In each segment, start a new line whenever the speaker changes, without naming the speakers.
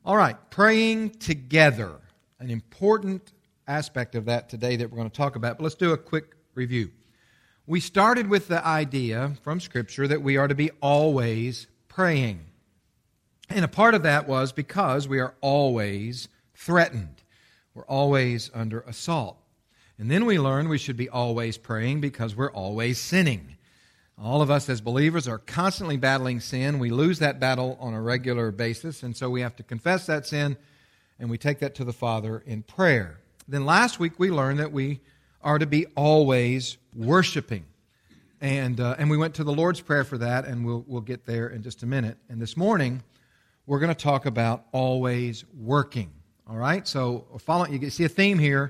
All right, praying together. An important aspect of that today that we're going to talk about. But let's do a quick review. We started with the idea from Scripture that we are to be always praying. And a part of that was because we are always threatened. We're always under assault. And then we learned we should be always praying because we're always sinning. All of us as believers are constantly battling sin. We lose that battle on a regular basis, and so we have to confess that sin, and we take that to the Father in prayer. Then last week we learned that we are to be always worshiping. And we went to the Lord's Prayer for that, and we'll get there in just a minute. And this morning, we're going to talk about always working. All right? So you see a theme here,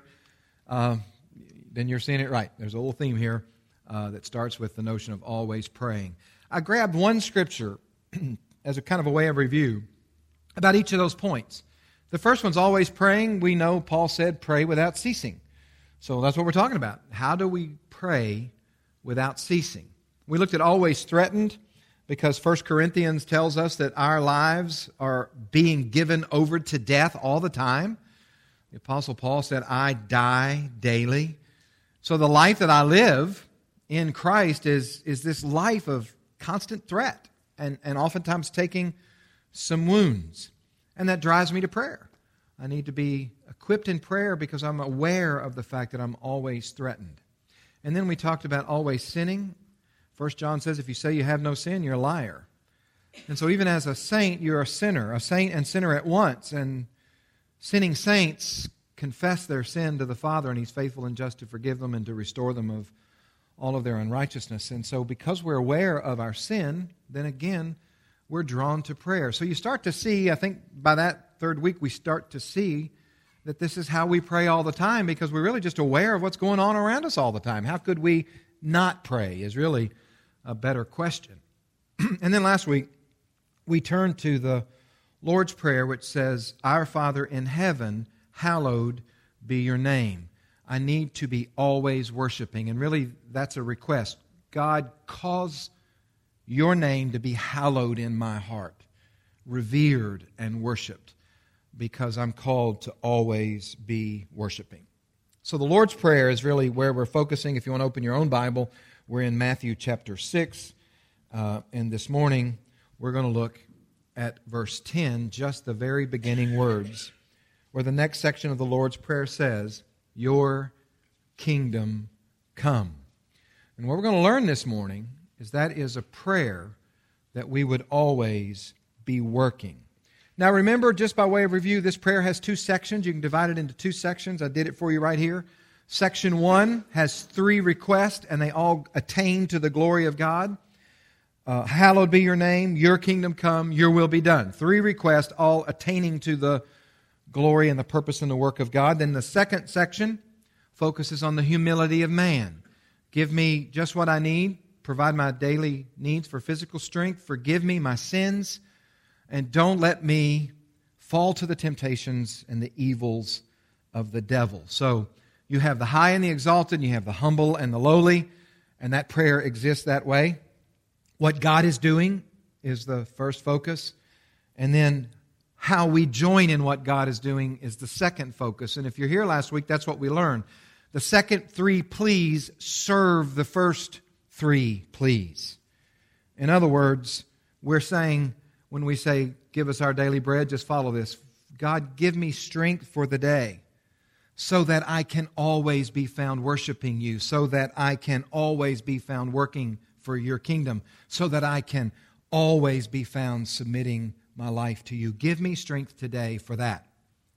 then you're seeing it right. There's a little theme here that starts with the notion of always praying. I grabbed one scripture as a kind of a way of review about each of those points. The first one's always praying. We know Paul said, pray without ceasing. So that's what we're talking about. How do we pray without ceasing? We looked at always threatened because 1 Corinthians tells us that our lives are being given over to death all the time. The Apostle Paul said, I die daily. So the life that I live in Christ is this life of constant threat and oftentimes taking some wounds. And that drives me to prayer. I need to be equipped in prayer because I'm aware of the fact that I'm always threatened. And then we talked about always sinning. 1 John says if you say you have no sin, you're a liar. And so even as a saint, you're a sinner, a saint and sinner at once. And sinning saints confess their sin to the Father, and He's faithful and just to forgive them and to restore them of all of their unrighteousness. And so because we're aware of our sin, then again, we're drawn to prayer. So you start to see, I think by that third week, we start to see that this is how we pray all the time because we're really just aware of what's going on around us all the time. How could we not pray is really a better question. And then last week, we turned to the Lord's Prayer, which says, Our Father in heaven, hallowed be your name. I need to be always worshiping. And really, that's a request. God, cause your name to be hallowed in my heart, revered and worshiped, because I'm called to always be worshiping. So the Lord's Prayer is really where we're focusing. If you want to open your own Bible, we're in Matthew chapter 6. And this morning, we're going to look at verse 10, just the very beginning words, where the next section of the Lord's Prayer says, Your kingdom come. And what we're going to learn this morning is that is a prayer that we would always be working. Now remember, just by way of review, this prayer has two sections. You can divide it into two sections. I did it for you right here. Section 1 has 3 requests, and they all attain to the glory of God. Hallowed be your name, your kingdom come, your will be done. 3 requests, all attaining to the glory and the purpose and the work of God. Then the second section focuses on the humility of man. Give me just what I need, provide my daily needs for physical strength, forgive me my sins, and don't let me fall to the temptations and the evils of the devil. So you have the high and the exalted, and you have the humble and the lowly, and that prayer exists that way. What God is doing is the first focus, and then how we join in what God is doing is the second focus. And if you're here last week, that's what we learned. The second 3 please serve the first 3 please. In other words, we're saying, when we say, give us our daily bread, just follow this. God, give me strength for the day so that I can always be found worshiping you, so that I can always be found working for your kingdom, so that I can always be found submitting my life to you. Give me strength today for that.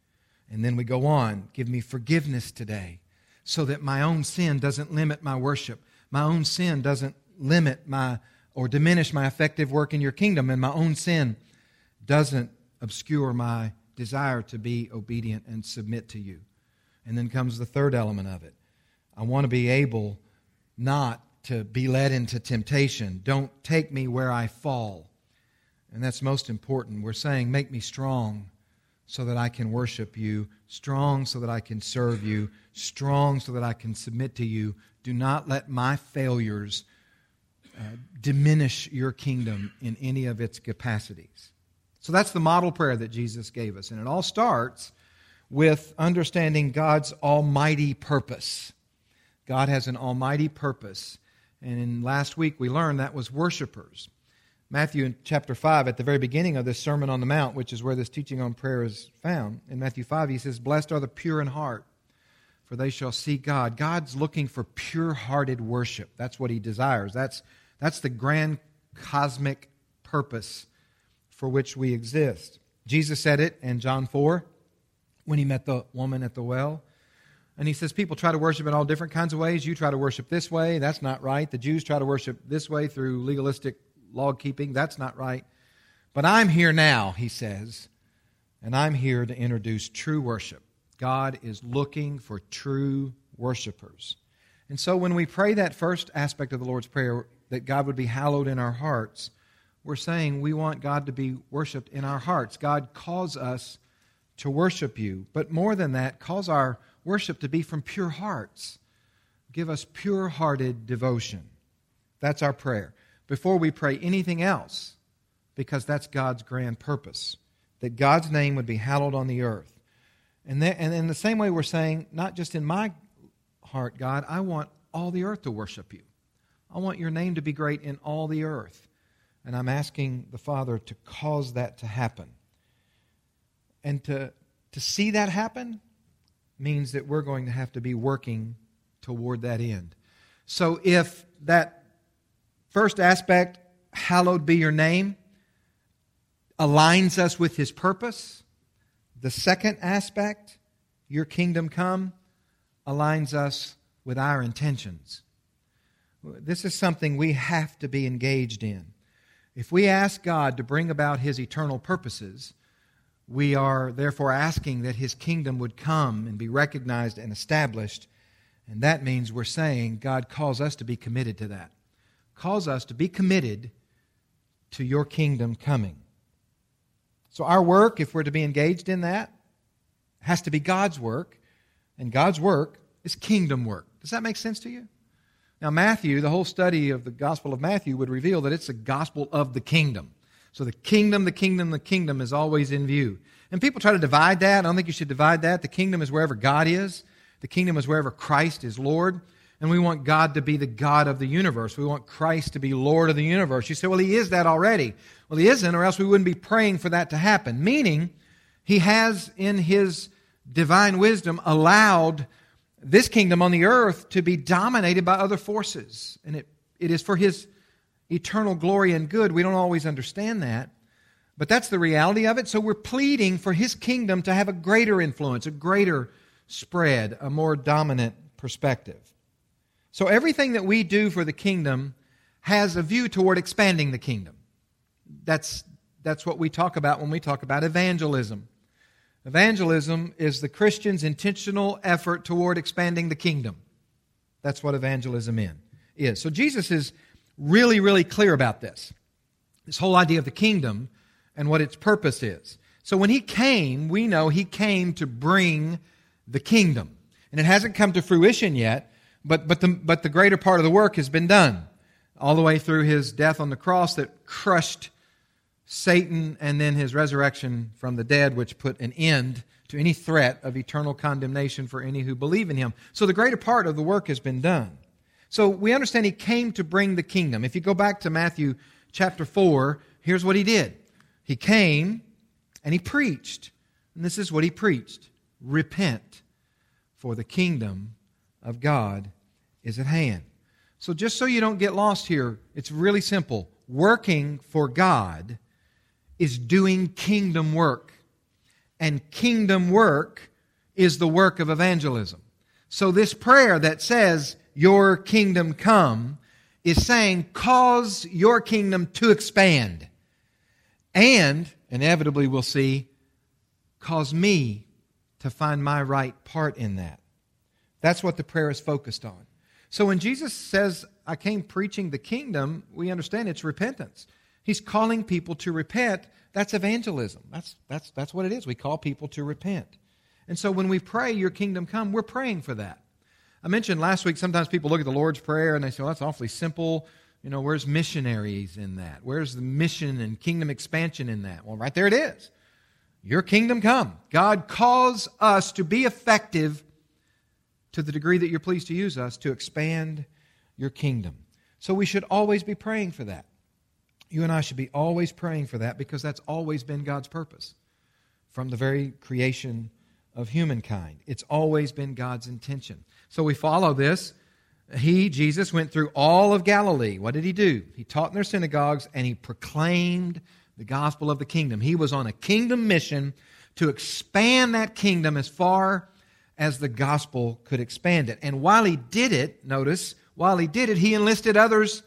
And then we go on. Give me forgiveness today so that my own sin doesn't limit my worship. My own sin doesn't limit or diminish my effective work in your kingdom, and my own sin doesn't obscure my desire to be obedient and submit to you. And then comes the third element of it. I want to be able not to be led into temptation. Don't take me where I fall. And that's most important. We're saying, make me strong so that I can worship you, strong so that I can serve you, strong so that I can submit to you. Do not let my failures diminish your kingdom in any of its capacities. So that's the model prayer that Jesus gave us. And it all starts with understanding God's almighty purpose. God has an almighty purpose. And in last week we learned that was worshipers. Matthew in chapter 5, at the very beginning of this Sermon on the Mount, which is where this teaching on prayer is found, in Matthew 5 he says, "Blessed are the pure in heart, for they shall see God." God's looking for pure-hearted worship. That's what He desires. That's the grand cosmic purpose for which we exist. Jesus said it in John 4 when He met the woman at the well. And He says, people try to worship in all different kinds of ways. You try to worship this way. That's not right. The Jews try to worship this way through legalistic log-keeping. That's not right. But I'm here now, He says, and I'm here to introduce true worship. God is looking for true worshipers. And so when we pray that first aspect of the Lord's Prayer, that God would be hallowed in our hearts, we're saying we want God to be worshiped in our hearts. God calls us to worship You. But more than that, calls our worship to be from pure hearts. Give us pure-hearted devotion. That's our prayer. Before we pray anything else, because that's God's grand purpose, that God's name would be hallowed on the earth. And in the same way we're saying, not just in my heart, God, I want all the earth to worship You. I want Your name to be great in all the earth. And I'm asking the Father to cause that to happen. And to see that happen means that we're going to have to be working toward that end. So if that first aspect, hallowed be Your name, aligns us with His purpose, the second aspect, Your kingdom come, aligns us with our intentions. This is something we have to be engaged in. If we ask God to bring about His eternal purposes, we are therefore asking that His kingdom would come and be recognized and established. And that means we're saying God calls us to be committed to that. Calls us to be committed to Your kingdom coming. So our work, if we're to be engaged in that, has to be God's work. And God's work is kingdom work. Does that make sense to you? Now Matthew, the whole study of the Gospel of Matthew would reveal that it's a gospel of the kingdom. So the kingdom is always in view. And people try to divide that. I don't think you should divide that. The kingdom is wherever God is. The kingdom is wherever Christ is Lord. And we want God to be the God of the universe. We want Christ to be Lord of the universe. You say, well, He is that already. Well, He isn't, or else we wouldn't be praying for that to happen. Meaning, He has, in His divine wisdom, allowed this kingdom on the earth to be dominated by other forces. And it is for His eternal glory and good. We don't always understand that, but that's the reality of it. So we're pleading for His kingdom to have a greater influence, a greater spread, a more dominant perspective. So everything that we do for the kingdom has a view toward expanding the kingdom. That's what we talk about when we talk about evangelism. Evangelism is the Christian's intentional effort toward expanding the kingdom. That's what evangelism is. So Jesus is really, really clear about this whole idea of the kingdom and what its purpose is. So when He came, we know He came to bring the kingdom. And it hasn't come to fruition yet, but the greater part of the work has been done. All the way through His death on the cross that crushed Satan, and then His resurrection from the dead, which put an end to any threat of eternal condemnation for any who believe in Him. So the greater part of the work has been done. So we understand He came to bring the kingdom. If you go back to Matthew chapter 4, here's what He did. He came and He preached. And this is what He preached. Repent, for the kingdom of God is at hand. So just so you don't get lost here, it's really simple. Working for God is doing kingdom work. And kingdom work is the work of evangelism. So this prayer that says, Your kingdom come, is saying, cause Your kingdom to expand. And, inevitably we'll see, cause me to find my right part in that. That's what the prayer is focused on. So when Jesus says, I came preaching the kingdom, we understand it's repentance. He's calling people to repent. That's evangelism. That's what it is. We call people to repent. And so when we pray, Your kingdom come, we're praying for that. I mentioned last week, sometimes people look at the Lord's Prayer and they say, well, that's awfully simple. where's missionaries in that? Where's the mission and kingdom expansion in that? Well, right there it is. Your kingdom come. God calls us to be effective to the degree that you're pleased to use us to expand your kingdom. So we should always be praying for that. You and I should be always praying for that because that's always been God's purpose from the very creation of humankind. It's always been God's intention. So we follow this. Jesus, went through all of Galilee. What did he do? He taught in their synagogues and he proclaimed the gospel of the kingdom. He was on a kingdom mission to expand that kingdom as far as the gospel could expand it. And while he did it, notice, he enlisted others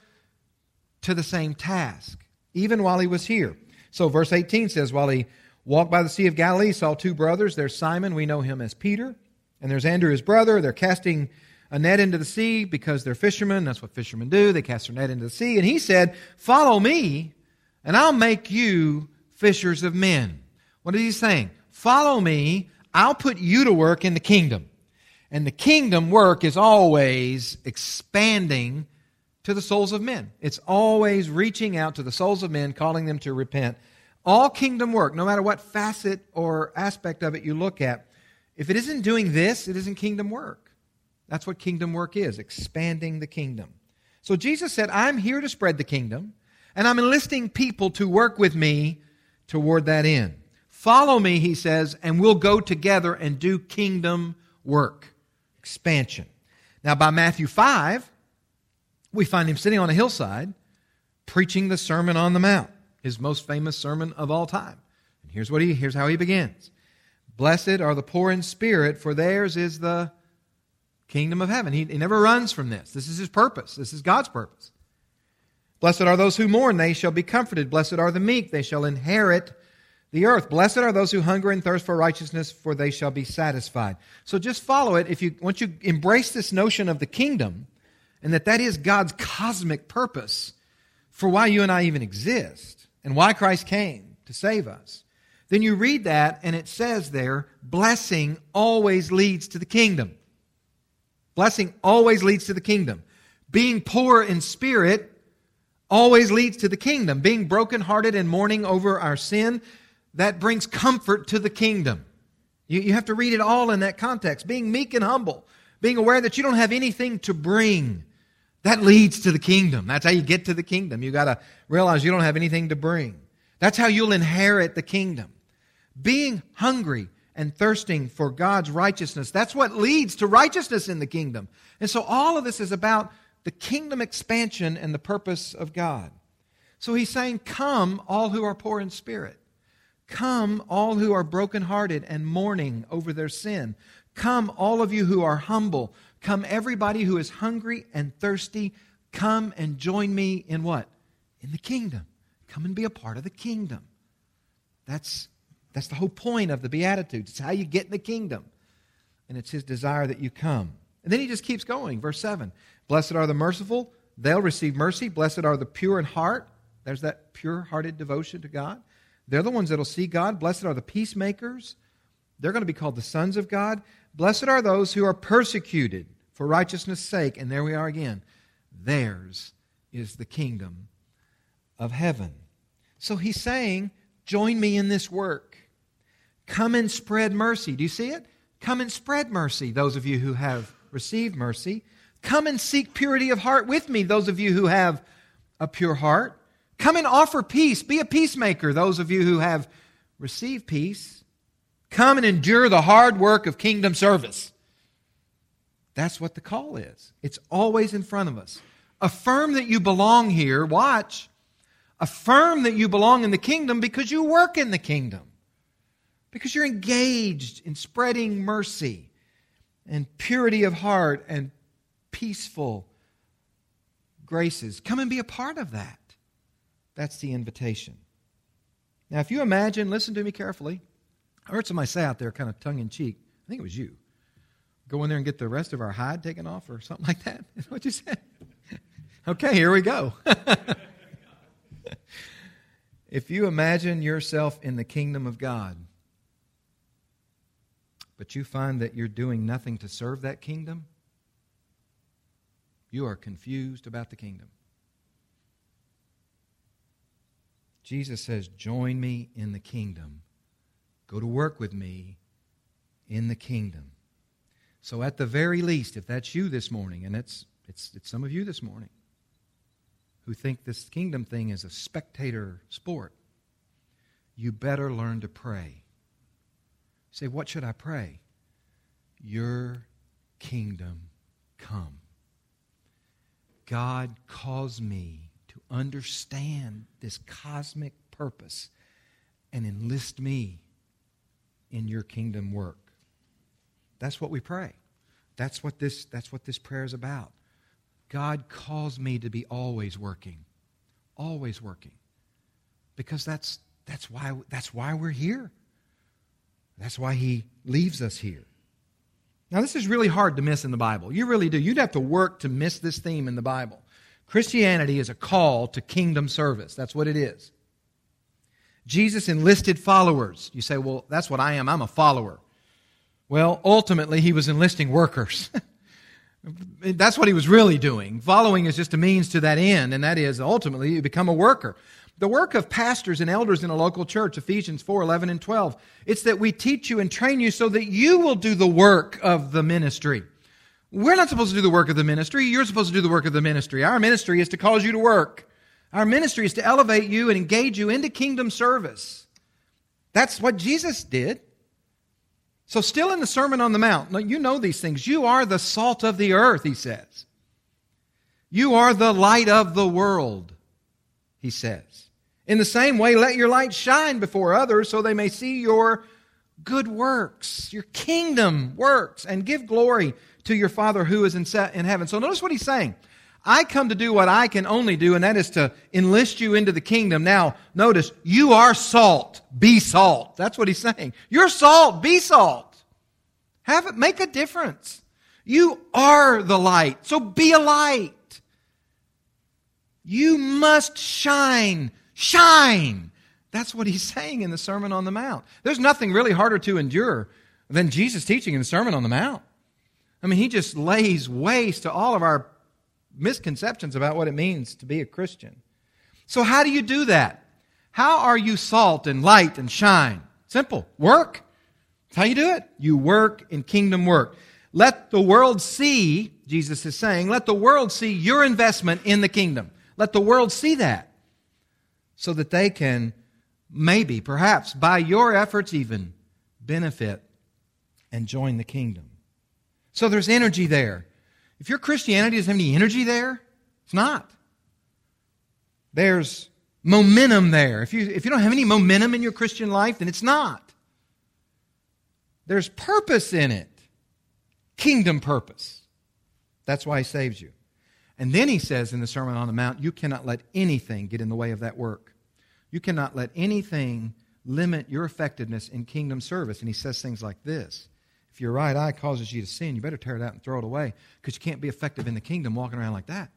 to the same task, even while he was here. So verse 18 says, while he walked by the Sea of Galilee, he saw two brothers. There's Simon, we know him as Peter, and there's Andrew, his brother. They're casting a net into the sea because they're fishermen. That's what fishermen do. They cast their net into the sea. And he said, follow me, and I'll make you fishers of men. What is he saying? Follow me, I'll put you to work in the kingdom. And the kingdom work is always expanding to the souls of men. It's always reaching out to the souls of men, calling them to repent. All kingdom work, no matter what facet or aspect of it you look at, if it isn't doing this, it isn't kingdom work. That's what kingdom work is, expanding the kingdom. So Jesus said, I'm here to spread the kingdom, and I'm enlisting people to work with me toward that end. Follow me, he says, and we'll go together and do kingdom work, expansion. Now, by Matthew 5, we find him sitting on a hillside preaching the Sermon on the Mount, his most famous sermon of all time. And here's how he begins. Blessed are the poor in spirit, for theirs is the kingdom of heaven. He never runs from this. This is his purpose. This is God's purpose. Blessed are those who mourn, they shall be comforted. Blessed are the meek, they shall inherit the earth. Blessed are those who hunger and thirst for righteousness, for they shall be satisfied. So just follow it. Once you embrace this notion of the kingdom, and that is God's cosmic purpose for why you and I even exist, and why Christ came to save us, then you read that, and it says there, blessing always leads to the kingdom. Blessing always leads to the kingdom. Being poor in spirit always leads to the kingdom. Being brokenhearted and mourning over our sin, that brings comfort to the kingdom. You have to read it all in that context. Being meek and humble, being aware that you don't have anything to bring, that leads to the kingdom. That's how you get to the kingdom. You've got to realize you don't have anything to bring. That's how you'll inherit the kingdom. Being hungry and thirsting for God's righteousness, that's what leads to righteousness in the kingdom. And so all of this is about the kingdom expansion and the purpose of God. So he's saying, come all who are poor in spirit. Come all who are brokenhearted and mourning over their sin. Come all of you who are humble. Come everybody who is hungry and thirsty. Come and join me in what? In the kingdom. Come and be a part of the kingdom. That's the whole point of the Beatitudes. It's how you get in the kingdom. And it's his desire that you come. And then he just keeps going. Verse 7. Blessed are the merciful. They'll receive mercy. Blessed are the pure in heart. There's that pure-hearted devotion to God. They're the ones that will see God. Blessed are the peacemakers. They're going to be called the sons of God. Blessed are those who are persecuted for righteousness' sake. And there we are again. Theirs is the kingdom of heaven. So he's saying, join me in this work. Come and spread mercy. Do you see it? Come and spread mercy, those of you who have received mercy. Come and seek purity of heart with me, those of you who have a pure heart. Come and offer peace. Be a peacemaker, those of you who have received peace. Come and endure the hard work of kingdom service. That's what the call is. It's always in front of us. Affirm that you belong here. Watch. Affirm that you belong in the kingdom because you work in the kingdom. Because you're engaged in spreading mercy and purity of heart and peaceful graces. Come and be a part of that. That's the invitation. Now, if you imagine, listen to me carefully. I heard somebody say out there, kind of tongue-in-cheek, I think it was you, go in there and get the rest of our hide taken off or something like that. Is what you said? Okay, here we go. If you imagine yourself in the kingdom of God, but you find that you're doing nothing to serve that kingdom, you are confused about the kingdom. Jesus says, join me in the kingdom. Go to work with me in the kingdom. So at the very least, if that's you this morning, and it's some of you this morning who think this kingdom thing is a spectator sport, you better learn to pray. Say, what should I pray? Your kingdom come. God calls me to understand this cosmic purpose and enlist me in your kingdom work. That's what we pray. That's what this prayer is about. God calls me to be always working. Always working. Because that's why we're here. That's why He leaves us here. Now, this is really hard to miss in the Bible. You really do. You'd have to work to miss this theme in the Bible. Christianity is a call to kingdom service. That's what it is. Jesus enlisted followers. You say, well, that's what I am. I'm a follower. Well, ultimately, He was enlisting workers. That's what He was really doing. Following is just a means to that end, and that is ultimately you become a worker. The work of pastors and elders in a local church, Ephesians 4:11 and 12, it's that we teach you and train you so that you will do the work of the ministry. We're not supposed to do the work of the ministry. You're supposed to do the work of the ministry. Our ministry is to cause you to work. Our ministry is to elevate you and engage you into kingdom service. That's what Jesus did. So still in the Sermon on the Mount, you know these things. You are the salt of the earth, He says. You are the light of the world, He says. In the same way, let your light shine before others so they may see your good works, your kingdom works, and give glory to your Father who is in heaven. So notice what He's saying. I come to do what I can only do, and that is to enlist you into the kingdom. Now, notice, you are salt. Be salt. That's what He's saying. You're salt. Be salt. Make a difference. You are the light, so be a light. You must shine. Shine. That's what He's saying in the Sermon on the Mount. There's nothing really harder to endure than Jesus teaching in the Sermon on the Mount. I mean, He just lays waste to all of our misconceptions about what it means to be a Christian. So how do you do that? How are you salt and light and shine? Simple. Work. That's how you do it. You work in kingdom work. Let the world see, Jesus is saying, let the world see your investment in the kingdom. Let the world see that so that they can maybe, perhaps, by your efforts even, benefit and join the kingdom. So there's energy there. If your Christianity doesn't have any energy there, it's not. There's momentum there. If you don't have any momentum in your Christian life, then it's not. There's purpose in it. Kingdom purpose. That's why He saves you. And then He says in the Sermon on the Mount, you cannot let anything get in the way of that work. You cannot let anything limit your effectiveness in kingdom service. And He says things like this. If your right eye causes you to sin, you better tear it out and throw it away, because you can't be effective in the kingdom walking around like that.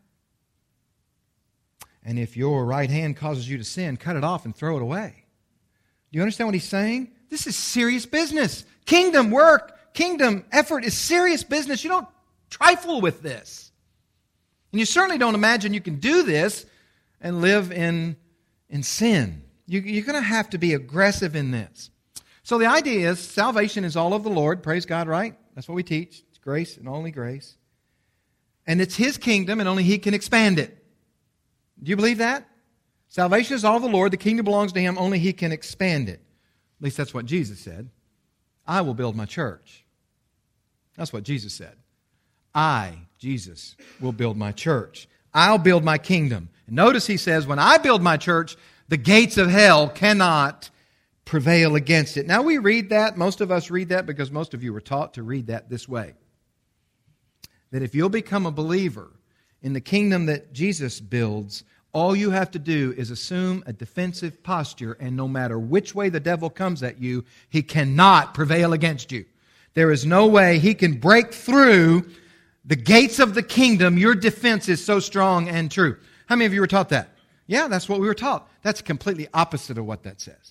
And if your right hand causes you to sin, cut it off and throw it away. Do you understand what He's saying? This is serious business. Kingdom work, kingdom effort is serious business. You don't trifle with this. And you certainly don't imagine you can do this and live in sin. You're going to have to be aggressive in this. So the idea is salvation is all of the Lord. Praise God, right? That's what we teach. It's grace and only grace. And it's His kingdom and only He can expand it. Do you believe that? Salvation is all of the Lord. The kingdom belongs to Him. Only He can expand it. At least that's what Jesus said. I will build my church. That's what Jesus said. I, Jesus, will build my church. I'll build my kingdom. And notice He says, when I build my church, the gates of hell cannot prevail against it. Now we read that, most of us read that because most of you were taught to read that this way. That if you'll become a believer in the kingdom that Jesus builds, all you have to do is assume a defensive posture, and no matter which way the devil comes at you, he cannot prevail against you. There is no way he can break through the gates of the kingdom. Your defense is so strong and true. How many of you were taught that? Yeah, that's what we were taught. That's completely opposite of what that says.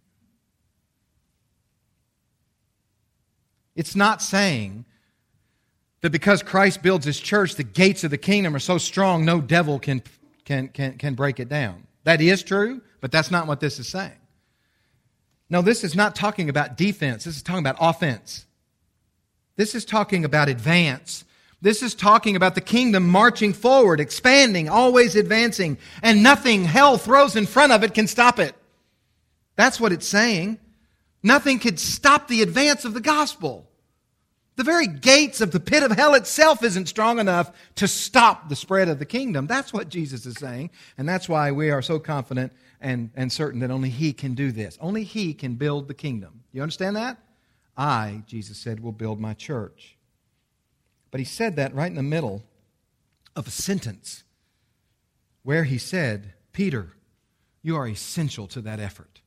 It's not saying that because Christ builds His church, the gates of the kingdom are so strong no devil can break it down. That is true, but that's not what this is saying. No, this is not talking about defense. This is talking about offense. This is talking about advance. This is talking about the kingdom marching forward, expanding, always advancing, and nothing hell throws in front of it can stop it. That's what it's saying. Nothing could stop the advance of the gospel. The very gates of the pit of hell itself isn't strong enough to stop the spread of the kingdom. That's what Jesus is saying, and that's why we are so confident and certain that only He can do this. Only He can build the kingdom. You understand that? I, Jesus said, will build my church. But He said that right in the middle of a sentence where He said, Peter, you are essential to that effort.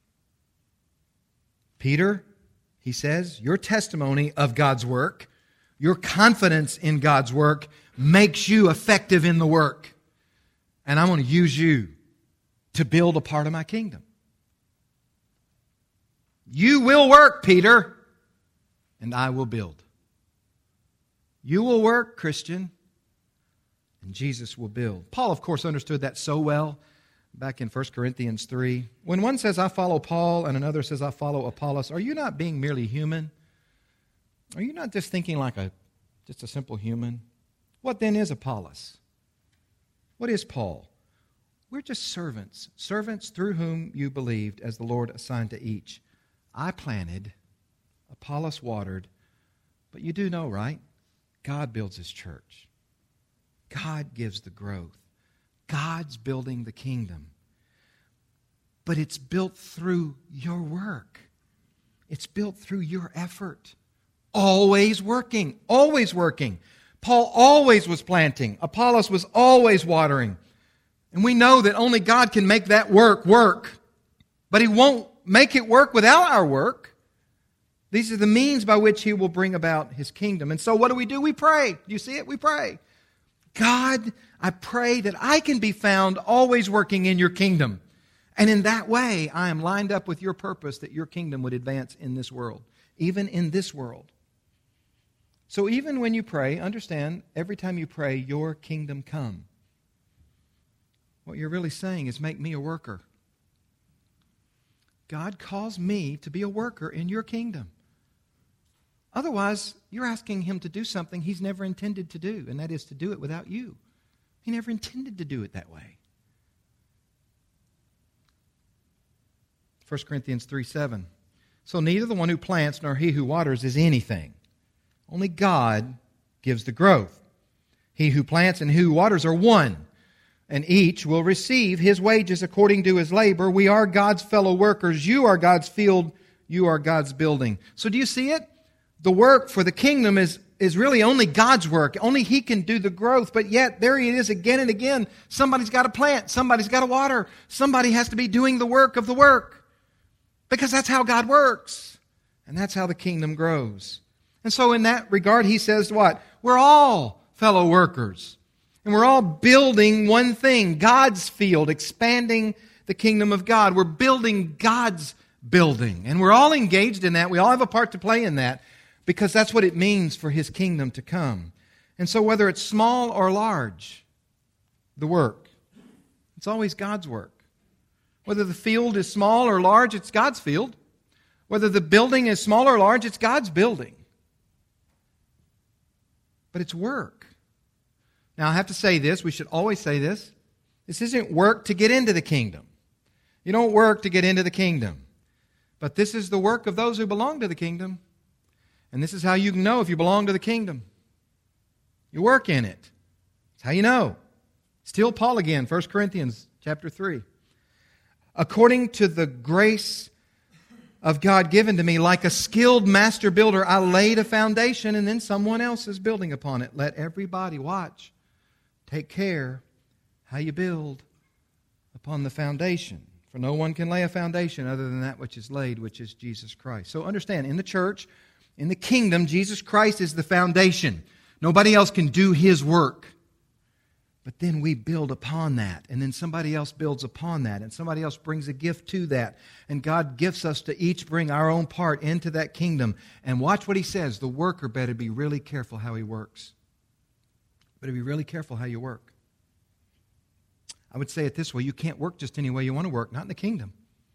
Peter, He says, your testimony of God's work, your confidence in God's work makes you effective in the work. And I want to use you to build a part of my kingdom. You will work, Peter, and I will build. You will work, Christian, and Jesus will build. Paul, of course, understood that so well back in 1 Corinthians 3. When one says, I follow Paul, and another says, I follow Apollos, are you not being merely human? Are you not just thinking like just a simple human? What then is Apollos? What is Paul? We're just servants through whom you believed as the Lord assigned to each. I planted, Apollos watered, but you do know, right? God builds His church. God gives the growth. God's building the kingdom. But it's built through your work. It's built through your effort. Always working, always working. Paul always was planting. Apollos was always watering. And we know that only God can make that work. But He won't make it work without our work. These are the means by which He will bring about His kingdom. And so what do? We pray. You see it? We pray. God, I pray that I can be found always working in your kingdom. And in that way, I am lined up with your purpose that your kingdom would advance in this world, even in this world. So even when you pray, understand, every time you pray, your kingdom come. What you're really saying is, make me a worker. God calls me to be a worker in your kingdom. Otherwise, you're asking Him to do something He's never intended to do, and that is to do it without you. He never intended to do it that way. 1 Corinthians 3:7. So neither the one who plants nor he who waters is anything. Only God gives the growth. He who plants and he who waters are one, and each will receive his wages according to his labor. We are God's fellow workers. You are God's field. You are God's building. So do you see it? The work for the kingdom is really only God's work. Only He can do the growth. But yet, there it is again and again. Somebody's got to plant. Somebody's got to water. Somebody has to be doing the work of the work. Because that's how God works. And that's how the kingdom grows. And so in that regard, he says what? We're all fellow workers. And we're all building one thing, God's field, expanding the kingdom of God. We're building God's building. And we're all engaged in that. We all have a part to play in that because that's what it means for His kingdom to come. And so whether it's small or large, the work, it's always God's work. Whether the field is small or large, it's God's field. Whether the building is small or large, it's God's building. But it's work. Now, I have to say this. We should always say this. This isn't work to get into the kingdom. You don't work to get into the kingdom. But this is the work of those who belong to the kingdom. And this is how you can know if you belong to the kingdom. You work in it. That's how you know. Still Paul again, 1 Corinthians chapter 3. According to the grace of God given to me, like a skilled master builder, I laid a foundation and then someone else is building upon it. Let everybody watch. Take care how you build upon the foundation. For no one can lay a foundation other than that which is laid, which is Jesus Christ. So understand, in the church, in the kingdom, Jesus Christ is the foundation. Nobody else can do His work. But then we build upon that, and then somebody else builds upon that, and somebody else brings a gift to that. And God gifts us to each bring our own part into that kingdom. And watch what He says. The worker better be really careful how he works. Better be really careful how you work. I would say it this way: you can't work just any way you want to work, not in the kingdom.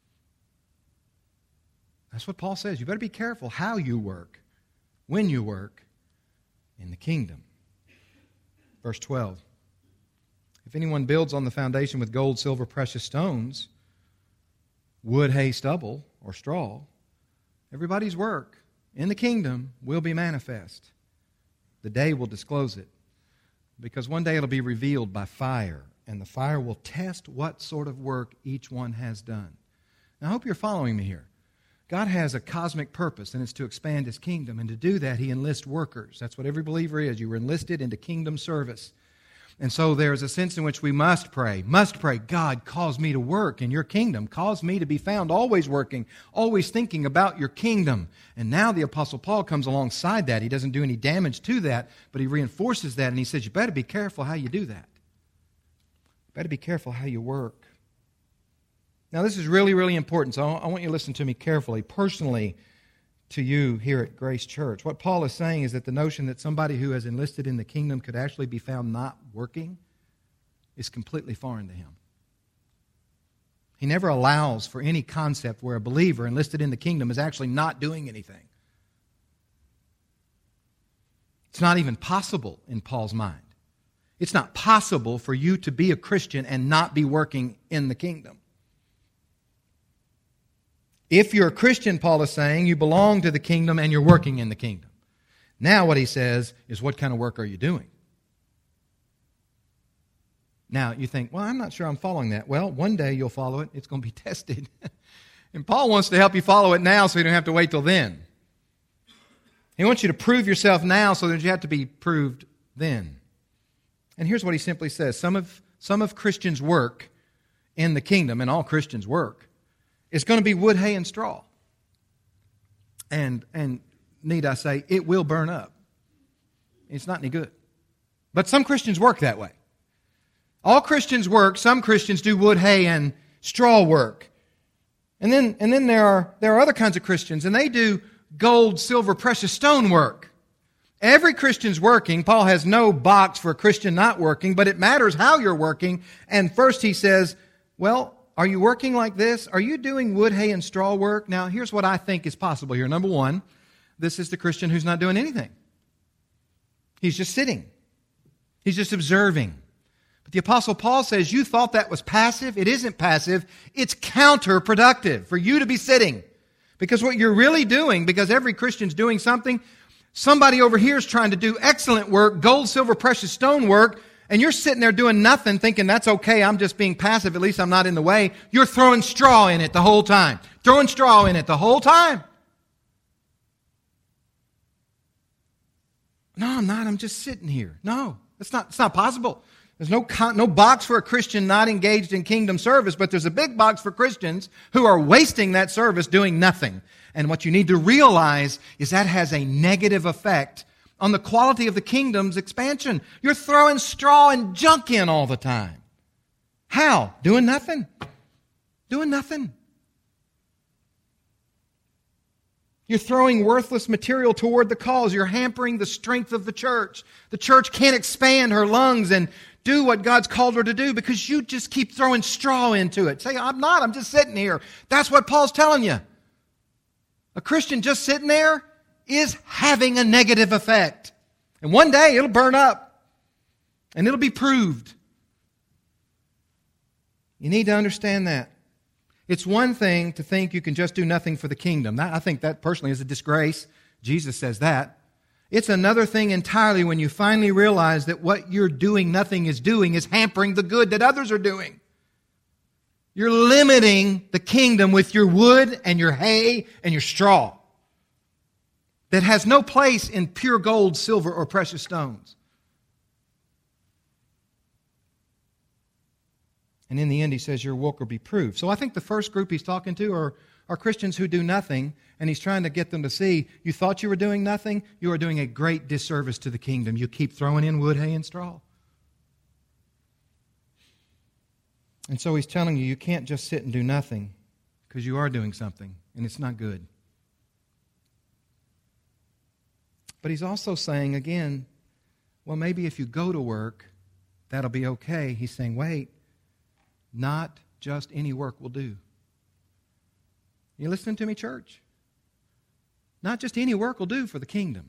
That's what Paul says. You better be careful how you work, when you work in the kingdom. Verse 12. If anyone builds on the foundation with gold, silver, precious stones, wood, hay, stubble, or straw, everybody's work in the kingdom will be manifest. The day will disclose it, because one day it'll be revealed by fire, and the fire will test what sort of work each one has done. Now, I hope you're following me here. God has a cosmic purpose, and it's to expand His kingdom. And to do that, He enlists workers. That's what every believer is. You were enlisted into kingdom service. And so there's a sense in which we must pray, God, cause me to work in your kingdom. Cause me to be found always working, always thinking about your kingdom. And now the Apostle Paul comes alongside that. He doesn't do any damage to that, but he reinforces that, and he says, you better be careful how you do that. You better be careful how you work. Now, this is really, really important, so I want you to listen to me carefully, personally, to you here at Grace Church. What Paul is saying is that the notion that somebody who has enlisted in the kingdom could actually be found not working is completely foreign to him. He never allows for any concept where a believer enlisted in the kingdom is actually not doing anything. It's not even possible in Paul's mind. It's not possible for you to be a Christian and not be working in the kingdom. If you're a Christian, Paul is saying, you belong to the kingdom and you're working in the kingdom. Now what he says is, what kind of work are you doing? Now you think, well, I'm not sure I'm following that. Well, one day you'll follow it. It's going to be tested. And Paul wants to help you follow it now so you don't have to wait till then. He wants you to prove yourself now so that you have to be proved then. And here's what he simply says. Some of Christians' work in the kingdom, and all Christians work, it's going to be wood, hay, and straw. And need I say, it will burn up. It's not any good. But some Christians work that way. All Christians work. Some Christians do wood, hay, and straw work. And then there are other kinds of Christians, and they do gold, silver, precious stone work. Every Christian's working. Paul has no box for a Christian not working, but it matters how you're working. And first he says, well, are you working like this? Are you doing wood, hay, and straw work? Now, here's what I think is possible here. Number one, this is the Christian who's not doing anything. He's just sitting. He's just observing. But the Apostle Paul says, you thought that was passive. It isn't passive. It's counterproductive for you to be sitting. Because what you're really doing, because every Christian's doing something, somebody over here is trying to do excellent work, gold, silver, precious stone work, and you're sitting there doing nothing, thinking, that's okay, I'm just being passive, at least I'm not in the way. You're throwing straw in it the whole time. Throwing straw in it the whole time. No, I'm not, I'm just sitting here. No, it's not possible. There's no box for a Christian not engaged in kingdom service, but there's a big box for Christians who are wasting that service doing nothing. And what you need to realize is that has a negative effect on the quality of the kingdom's expansion. You're throwing straw and junk in all the time. How? Doing nothing. Doing nothing. You're throwing worthless material toward the cause. You're hampering the strength of the church. The church can't expand her lungs and do what God's called her to do because you just keep throwing straw into it. Say, I'm not, I'm just sitting here. That's what Paul's telling you. A Christian just sitting there is having a negative effect. And one day it'll burn up. And it'll be proved. You need to understand that. It's one thing to think you can just do nothing for the kingdom. I think that personally is a disgrace. Jesus says that. It's another thing entirely when you finally realize that what you're doing nothing is doing is hampering the good that others are doing. You're limiting the kingdom with your wood and your hay and your straw that has no place in pure gold, silver, or precious stones. And in the end, he says, your work will be proved. So I think the first group he's talking to are Christians who do nothing, and he's trying to get them to see, you thought you were doing nothing? You are doing a great disservice to the kingdom. You keep throwing in wood, hay, and straw. And so he's telling you, you can't just sit and do nothing, because you are doing something, and it's not good. But he's also saying, again, well, maybe if you go to work, that'll be okay. He's saying, wait, Not just any work will do. You listening to me, church? Not just any work will do for the kingdom.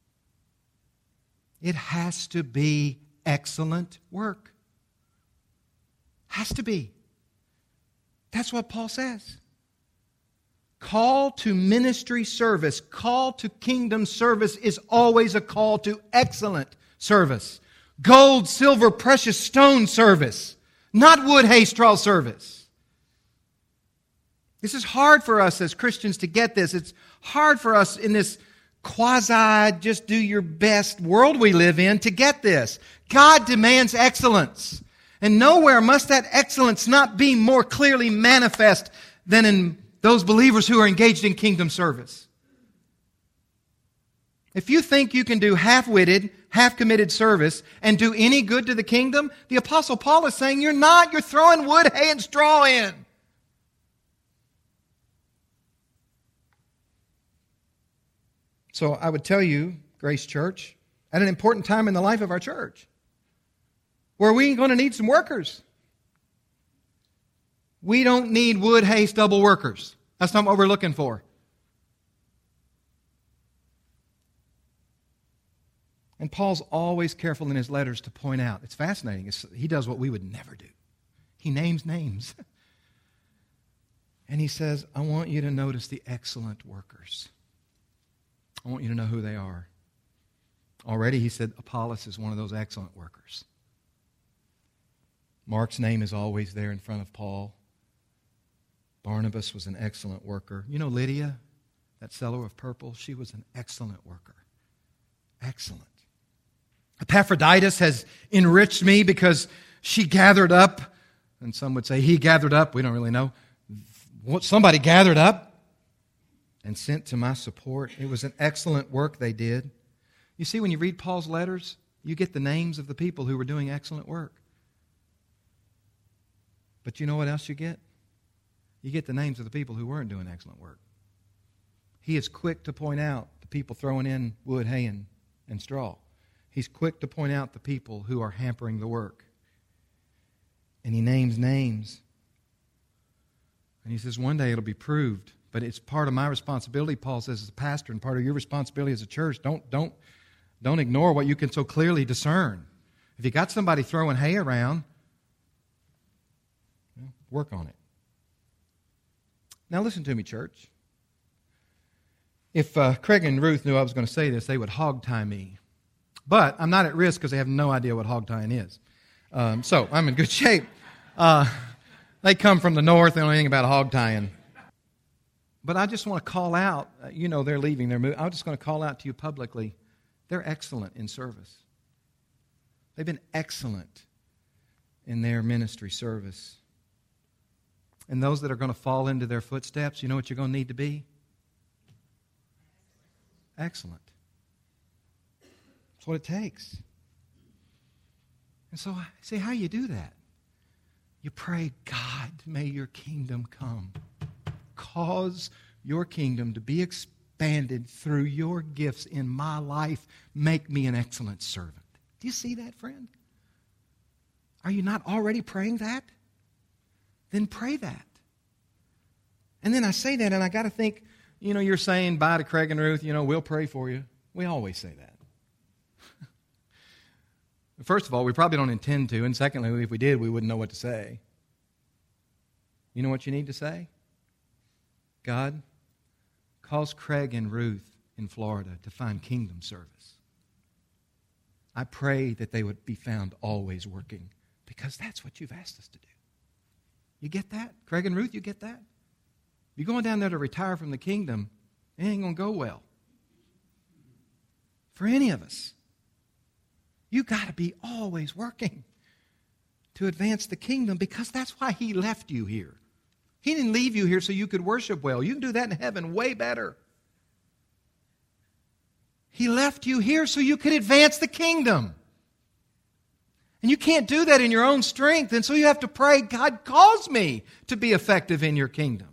It has to be excellent work. Has to be. That's what Paul says. Call to ministry service, call to kingdom service is always a call to excellent service. Gold, silver, precious stone service, not wood, hay, straw service. This is hard for us as Christians to get this. It's hard for us in this quasi, just do your best world we live in to get this. God demands excellence. And nowhere must that excellence not be more clearly manifest than in those believers who are engaged in kingdom service. If you think you can do half-witted, half-committed service and do any good to the kingdom, the Apostle Paul is saying you're not. You're throwing wood, hay, and straw in. So I would tell you, Grace Church, at an important time in the life of our church, where we're going to need some workers. We don't need wood, hay, stubble workers. That's not what we're looking for. And Paul's always careful in his letters to point out. It's fascinating. He does what we would never do. He names names. And he says, I want you to notice the excellent workers. I want you to know who they are. Already he said Apollos is one of those excellent workers. Mark's name is always there in front of Paul. Barnabas was an excellent worker. You know Lydia, that seller of purple? She was an excellent worker. Excellent. Epaphroditus has enriched me because she gathered up, and some would say he gathered up, we don't really know. Somebody gathered up and sent to my support. It was an excellent work they did. You see, when you read Paul's letters, you get the names of the people who were doing excellent work. But you know what else you get? You get the names of the people who weren't doing excellent work. He is quick to point out the people throwing in wood, hay, and straw. He's quick to point out the people who are hampering the work. And he names names. And he says, one day it'll be proved. But it's part of my responsibility, Paul says, as a pastor, and part of your responsibility as a church. Don't ignore what you can so clearly discern. If you got somebody throwing hay around, work on it. Now listen to me, church. If Craig and Ruth knew I was going to say this, they would hog-tie me. But I'm not at risk because they have no idea what hog-tying is. So I'm in good shape. They come from the north, they don't know anything about hog-tying. But I just want to call out, they're leaving, they're moving. I'm just going to call out to you publicly, they're excellent in service. They've been excellent in their ministry service. And those that are going to fall into their footsteps, you know what you're going to need to be? Excellent. That's what it takes. And so I say, how you do that? You pray, God, may your kingdom come. Cause your kingdom to be expanded through your gifts in my life. Make me an excellent servant. Do you see that, friend? Are you not already praying that? Then pray that. And then I say that, and I got to think, you're saying bye to Craig and Ruth, we'll pray for you. We always say that. First of all, we probably don't intend to, and secondly, if we did, we wouldn't know what to say. You know what you need to say? God, cause Craig and Ruth in Florida to find kingdom service. I pray that they would be found always working, because that's what you've asked us to do. You get that? Craig and Ruth, you get that? You're going down there to retire from the kingdom, it ain't going to go well. For any of us. You got to be always working to advance the kingdom, because that's why he left you here. He didn't leave you here so you could worship well. You can do that in heaven way better. He left you here so you could advance the kingdom. And you can't do that in your own strength. And so you have to pray, God, cause me to be effective in your kingdom.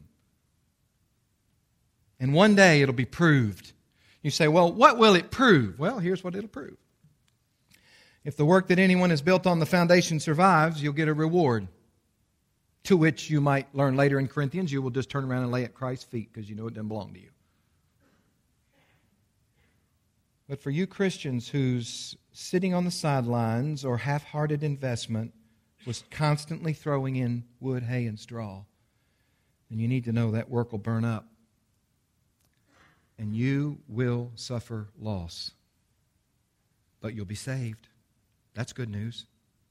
And one day it'll be proved. You say, well, what will it prove? Well, here's what it'll prove. If the work that anyone has built on the foundation survives, you'll get a reward. to which you might learn later in Corinthians, you will just turn around and lay at Christ's feet because you know it doesn't belong to you. But for you Christians whose sitting on the sidelines or half-hearted investment was constantly throwing in wood, hay, and straw, then you need to know that work will burn up. And you will suffer loss. But you'll be saved. That's good news.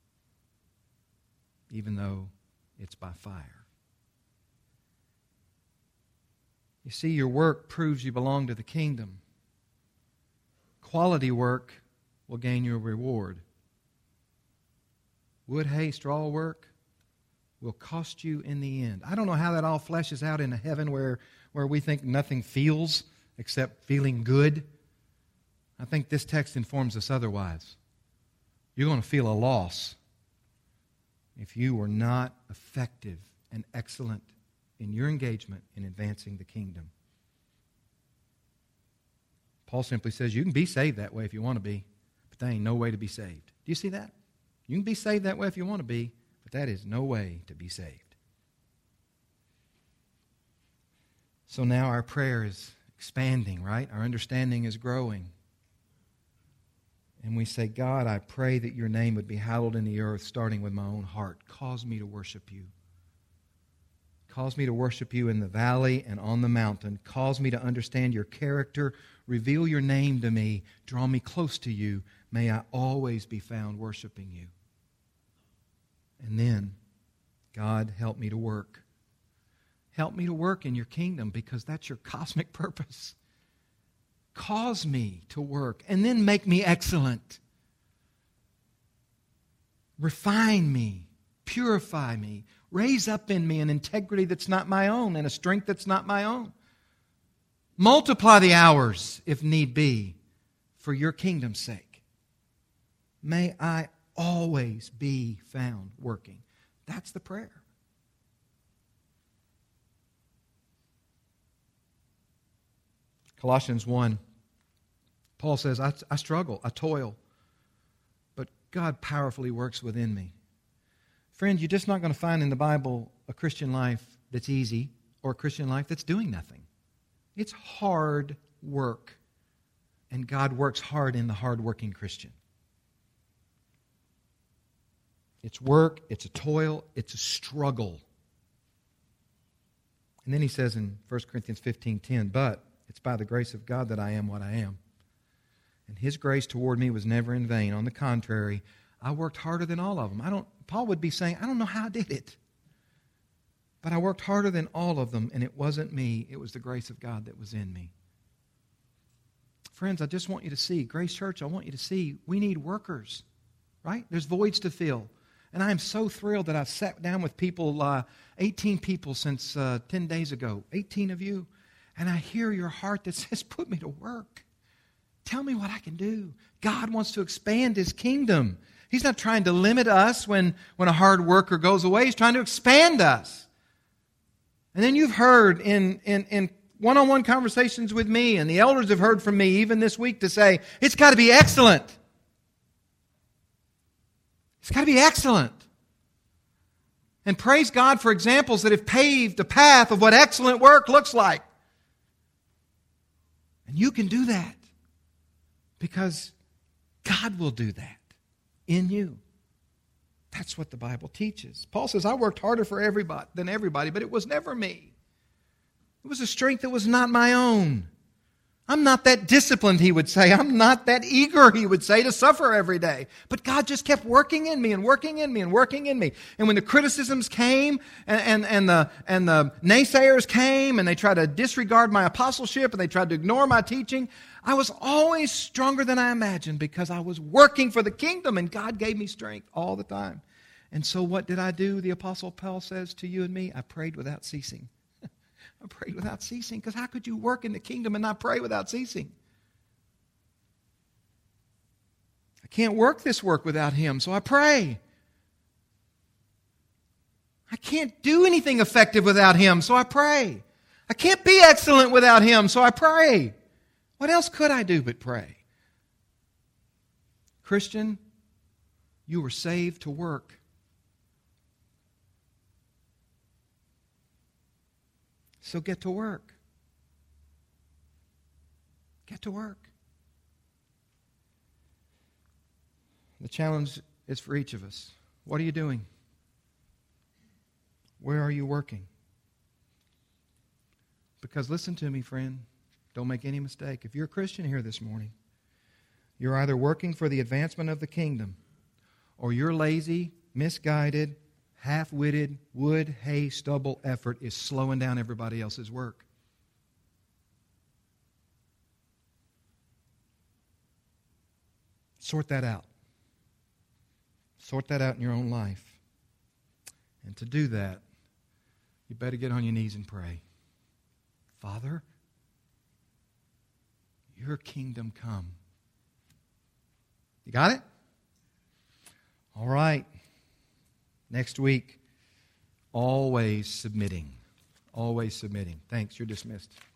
Even though it's by fire. You see, your work proves you belong to the kingdom. Quality work will gain you a reward. Wood, hay, straw work will cost you in the end. I don't know how that all fleshes out in heaven where we think nothing feels except feeling good. I think this text informs us otherwise. You're going to feel a loss if you were not effective and excellent in your engagement in advancing the kingdom. Paul simply says you can be saved that way if you want to be, but that ain't no way to be saved. Do you see that? You can be saved that way if you want to be, but that is no way to be saved. So now our prayer is expanding, right? Our understanding is growing. And we say, God, I pray that your name would be hallowed in the earth, starting with my own heart. Cause me to worship you. Cause me to worship you in the valley and on the mountain. Cause me to understand your character. Reveal your name to me. Draw me close to you. May I always be found worshiping you. And then, God, help me to work. Help me to work in your kingdom because that's your cosmic purpose. Cause me to work and then make me excellent. Refine me, purify me, raise up in me an integrity that's not my own and a strength that's not my own. Multiply the hours if need be for your kingdom's sake. May I always be found working. That's the prayer. Colossians 1, Paul says, I struggle, I toil, but God powerfully works within me. Friend, you're just not going to find in the Bible a Christian life that's easy or a Christian life that's doing nothing. It's hard work, and God works hard in the hard-working Christian. It's work, it's a toil, it's a struggle. And then he says in 1 Corinthians 15:10, but it's by the grace of God that I am what I am. And His grace toward me was never in vain. On the contrary, I worked harder than all of them. Paul would be saying, I don't know how I did it. But I worked harder than all of them, and it wasn't me. It was the grace of God that was in me. Friends, I just want you to see, Grace Church, I want you to see, we need workers, right? There's voids to fill. And I am so thrilled that I've sat down with people, 18 people since 10 days ago, 18 of you. And I hear your heart that says, put me to work. Tell me what I can do. God wants to expand His kingdom. He's not trying to limit us when a hard worker goes away. He's trying to expand us. And then you've heard in one-on-one conversations with me, and the elders have heard from me even this week to say, it's got to be excellent. It's got to be excellent. And praise God for examples that have paved a path of what excellent work looks like. And you can do that because God will do that in you. That's what the Bible teaches. Paul says, I worked harder than everybody, but it was never me. It was a strength that was not my own. I'm not that disciplined, he would say. I'm not that eager, he would say, to suffer every day. But God just kept working in me and working in me and working in me. And when the criticisms came and the naysayers came and they tried to disregard my apostleship and they tried to ignore my teaching, I was always stronger than I imagined because I was working for the kingdom and God gave me strength all the time. And so what did I do? The Apostle Paul says to you and me, I prayed without ceasing. I prayed without ceasing because how could you work in the kingdom and not pray without ceasing? I can't work this work without Him, so I pray. I can't do anything effective without Him, so I pray. I can't be excellent without Him, so I pray. What else could I do but pray? Christian, you were saved to work. So get to work. Get to work. The challenge is for each of us. What are you doing? Where are you working? Because listen to me, friend. Don't make any mistake. If you're a Christian here this morning, you're either working for the advancement of the kingdom, or your lazy, misguided, half-witted, wood, hay, stubble effort is slowing down everybody else's work. Sort that out. Sort that out in your own life. And to do that, you better get on your knees and pray. Father, your kingdom come. You got it? All right. Next week, always submitting. Always submitting. Thanks. You're dismissed.